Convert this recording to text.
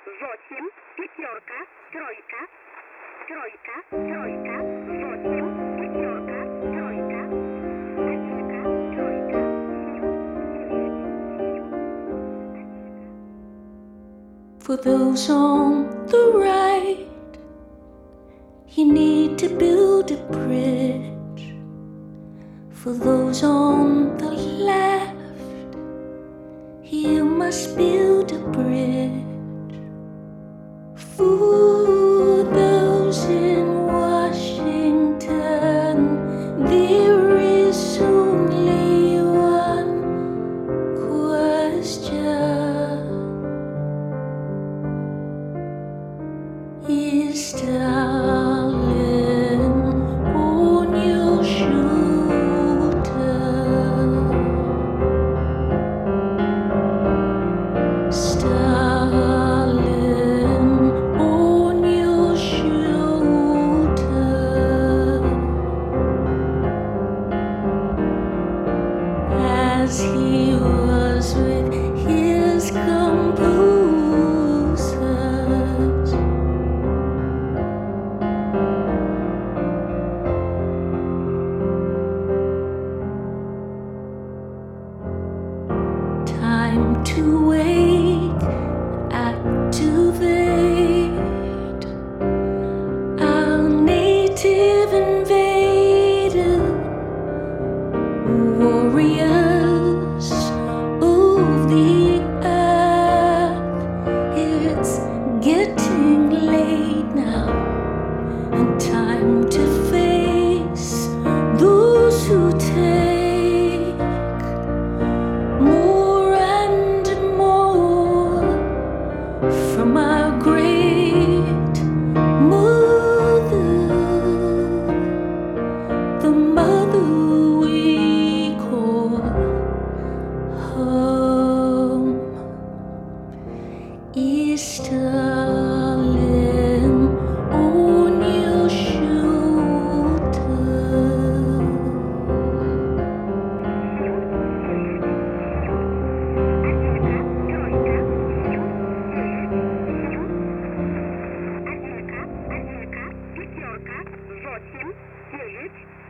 восемь, пятерка, тройка, тройка, тройка, восемь, пятерка, тройка, одинка, тройка, For those on the right, you need to build a bridge. For those on the left, you must build a bridge. For those in Washington, there is only one question: is Stalin on your shoulder? Stalin on your shoulder, as he was with his composers. Time to wake, activate our native invader, warriors of the earth. It's getting late now, and time to face those who take more and more from our great mother, the mother we call home. Is Stalin on your shoulder? одинка, пятерка, восемь, девять,